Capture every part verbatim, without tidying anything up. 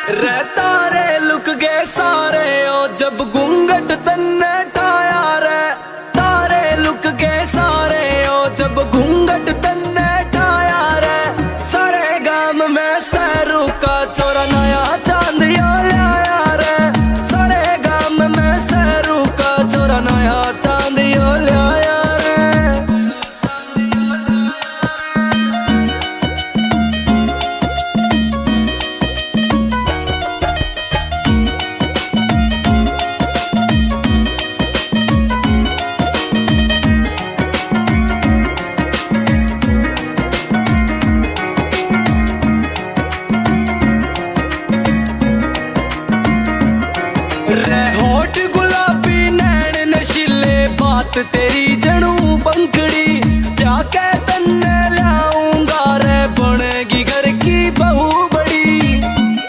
रे तारे लुक गए सारे ओ जब घूंघट तन्ने ठाया रे। तारे लुक गए सारे ओ जब घूंघट तन्ने ठाया रे। सारे गाम में सैरू का चोरा नया चांदिया लाया रे। सारे गाम में सैरू का चोरा नया चांदिया लाया रे। रे होठ गुलाबी नैन नशीले बात तेरी जणू पंखड़ी। क्या कह तन्ने लाऊंगा रे बनेगी घर की बहू बड़ी।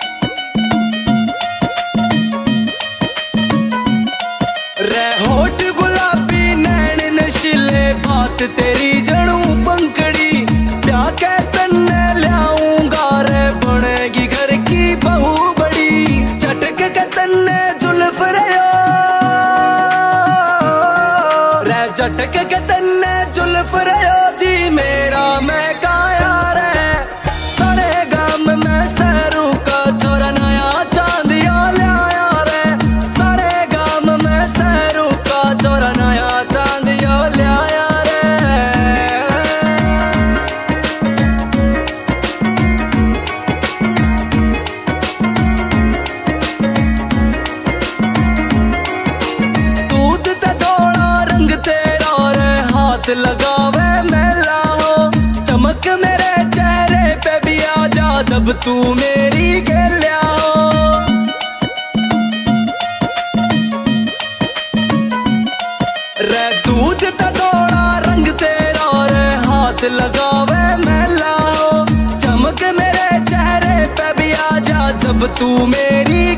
रे होठ गुलाबी नैन नशीले बात तेरी जणू पंखड़ी। क्या कह तन्ने लाऊंगा रे बनेगी घर की बहू बड़ी। चटक के तन्ने जुल्फ रयो रे झटक के तन्ने जुल्फ रयो जी मेरा मैं काया रे। सारे गाम में सैरू का चोरा नया चांदिया लाया रे। सारे गाम में सैरू का चोरा नया चांदिया लाया रे। दूध ते धोला रंग तेरा रे हाथ लगावे मैला हो। चमक मेरे चेहरे पे भी आ जा जब तू मेरी गेल्या हो। रे दूध ते धोला रंग तेरा रे हाथ लगावे मैला हो। चमक मेरे चेहरे पे भी आ जा जब तू मेरी